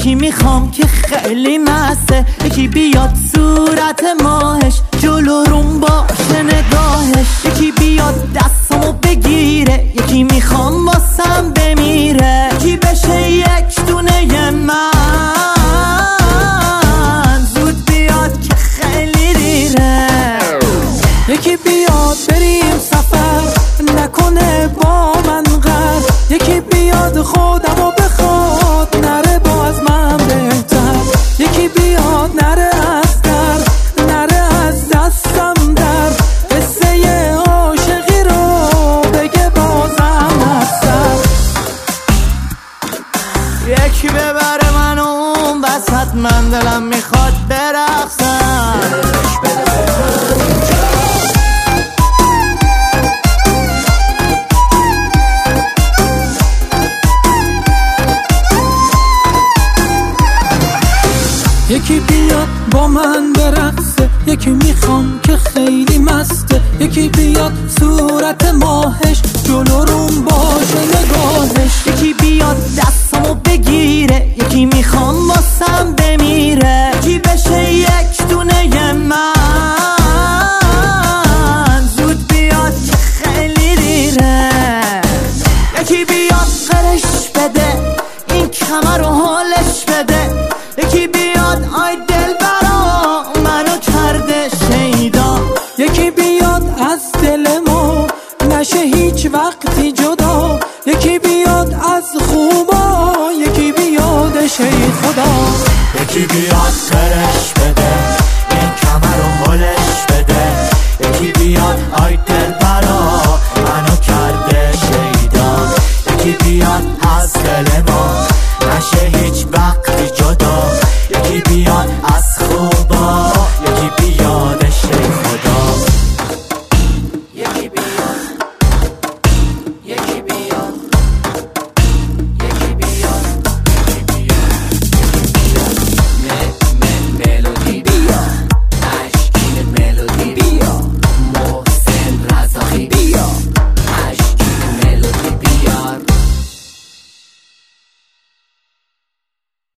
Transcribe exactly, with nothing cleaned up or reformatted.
یکی میخوام که خیلی مسته، یکی بیاد صورت ماهش جلو روم باشه نگاهش، یکی بیاد دستمو بگیره، یکی میخوام واسم بمیره، یکی بشه یک دونه من زود بیاد که خیلی دیره، یکی بیاد بریم سفر نکنه با من غر، یکی بیاد خودمو بخواد نره با از من بهتر، یکی بیاد نره از در نره از دستم در، قصه عاشقی رو بگه بازم نستر، یکی ببره منو اون وسط، من دلم میخواد برقصم. یکی بیاد با من برقصه، یکی میخوام که خیلی مسته، یکی بیاد صورت ماهش جلو روم باشه نگاهش، یکی بیاد دستمو بگیره، یکی میخوام واسم بمیره، یکی بشه یک دونه من زود بیاد که خیلی دیره، یکی بیاد قرش بده این کمر رو حالش بده، یکی بیاد آی دل برا منو کرده شیدا، یکی بیاد از دل ما نشه هیچ وقتی جدا، یکی بیاد از خوبا، یکی بیاد شی خدا، یکی بیاد خرش